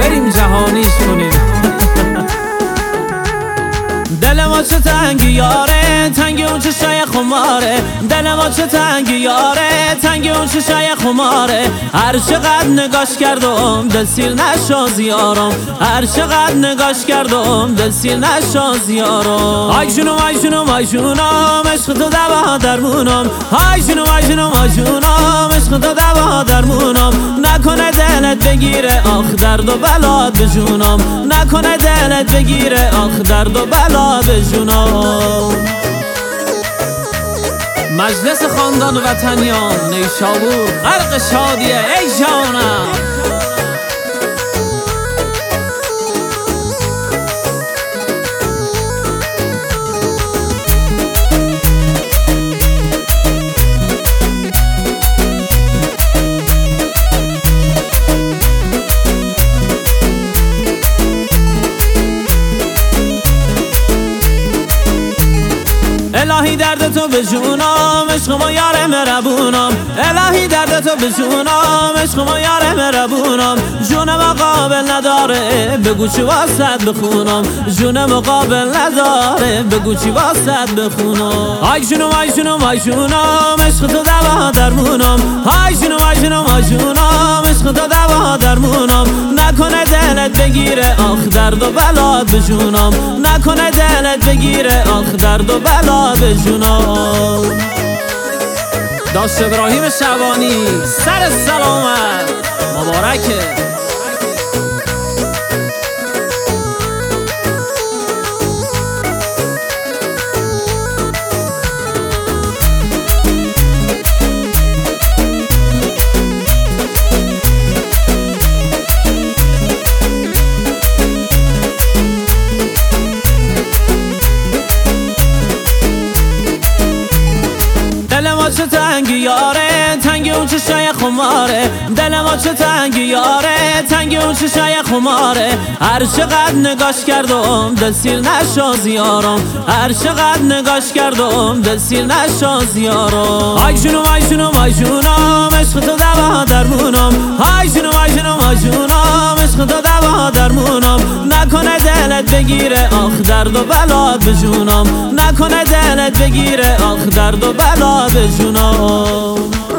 بریم جهانیش کنیم. دل ما چه تنگی یاره، تنگی اون چشای خماره. دل ما چه تنگی یاره، تنگی اون چشای خماره. هر چقدر نگاش کردم دل سیر نشد یارم، هر چقدر نگاش کردم دل سیر نشد یارم. آی جونم آی جونم آی جونم، عشق تو دوا درمونم. آی جونم آی جونم آی جونم، عشق تو دوا درمونم. نکنه دلت بگیره آخ درد و بلات به جونم، نکنه دلت بگیره آخ درد و بلات به جونم. مجلس خاندان وطنیان نیشابور غرق شادیه ای جانم. الهی درد تو به جونم، عشق ما یار مربونم. الهی درد تو به جونم، عشق ما یار مربونم. جون مقابل نداره بگو چی واسط بخونم، جون مقابل نداره بگو چی واسط بخونم. آی جونم آی جونم آی جونم، عشق تو دوا درمونم. آی جونم آی جونم آی جونم، عشق تو دوا درمونم. نکنه دلت بگیره آخ درد و بلات به جونم، نکنه دلت بگیره آخ درد و بلات به جونم. داش ابراهیم شبانی سر سلامت مبارکه. دل ما چه تنگی یاره، تنگی اون چشای خماره. دل ما چه تنگی یاره، تنگی اون چشای خماره. هر چقدر نگاش کردم دل سیر نشد یارم، هر چقدر نگاش کردم دل سیر نشد یارم. آی جونم آی جونم آی جونم، عشق تو دوا درمونم. آی جونم آی جونم آی جونم، عشق تو دوا درمونم. نکنه دلت بگیره آخ درد و بلات به جونم، نکنه دلت بگیره آخ درد و بلات به جونم.